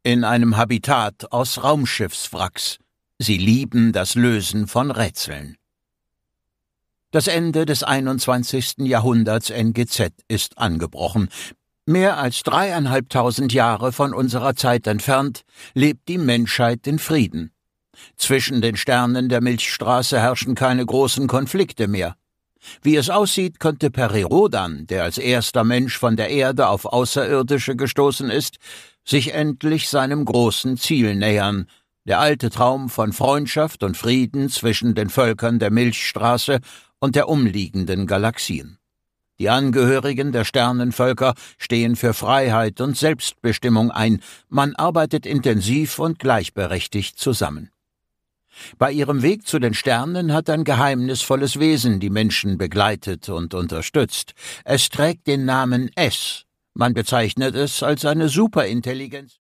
in einem Habitat aus Raumschiffswracks. Sie lieben das Lösen von Rätseln. Das Ende des 21. Jahrhunderts NGZ ist angebrochen. Mehr als 3.500 Jahre von unserer Zeit entfernt lebt die Menschheit in Frieden. Zwischen den Sternen der Milchstraße herrschen keine großen Konflikte mehr. Wie es aussieht, könnte Peri Rodan, der als erster Mensch von der Erde auf Außerirdische gestoßen ist, sich endlich seinem großen Ziel nähern. Der alte Traum von Freundschaft und Frieden zwischen den Völkern der Milchstraße und der umliegenden Galaxien. Die Angehörigen der Sternenvölker stehen für Freiheit und Selbstbestimmung ein. Man arbeitet intensiv und gleichberechtigt zusammen. Bei ihrem Weg zu den Sternen hat ein geheimnisvolles Wesen die Menschen begleitet und unterstützt. Es trägt den Namen S. Man bezeichnet es als eine Superintelligenz.